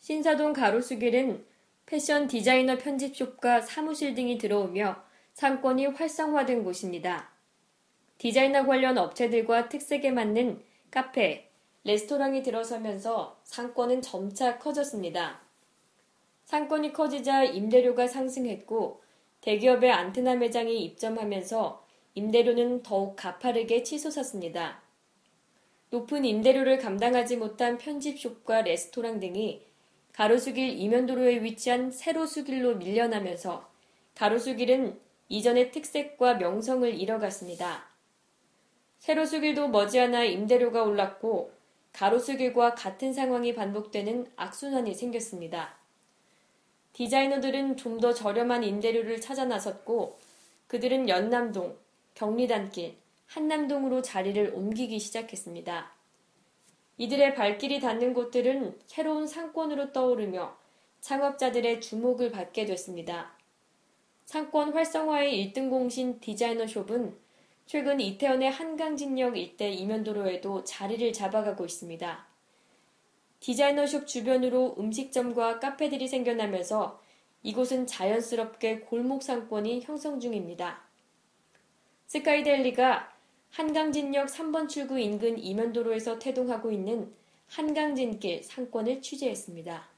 신사동 가로수길은 패션 디자이너 편집숍과 사무실 등이 들어오며 상권이 활성화된 곳입니다. 디자이너 관련 업체들과 특색에 맞는 카페, 레스토랑이 들어서면서 상권은 점차 커졌습니다. 상권이 커지자 임대료가 상승했고 대기업의 안테나 매장이 입점하면서 임대료는 더욱 가파르게 치솟았습니다. 높은 임대료를 감당하지 못한 편집숍과 레스토랑 등이 가로수길 이면도로에 위치한 세로수길로 밀려나면서 가로수길은 이전의 특색과 명성을 잃어갔습니다. 세로수길도 머지않아 임대료가 올랐고 가로수길과 같은 상황이 반복되는 악순환이 생겼습니다. 디자이너들은 좀 더 저렴한 임대료를 찾아 나섰고 그들은 연남동, 경리단길, 한남동으로 자리를 옮기기 시작했습니다. 이들의 발길이 닿는 곳들은 새로운 상권으로 떠오르며 창업자들의 주목을 받게 됐습니다. 상권 활성화의 1등 공신 디자이너숍은 최근 이태원의 한강진역 일대 이면도로에도 자리를 잡아가고 있습니다. 디자이너숍 주변으로 음식점과 카페들이 생겨나면서 이곳은 자연스럽게 골목 상권이 형성 중입니다. 스카이데일리가 한강진역 3번 출구 인근 이면도로에서 태동하고 있는 한강진길 상권을 취재했습니다.